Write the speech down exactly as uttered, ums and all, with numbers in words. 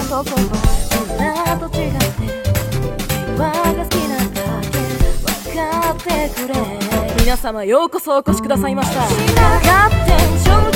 そうそうみんなと違って会話が好きなだけ分かってくれ。皆様ようこそお越しくださいました。がテンション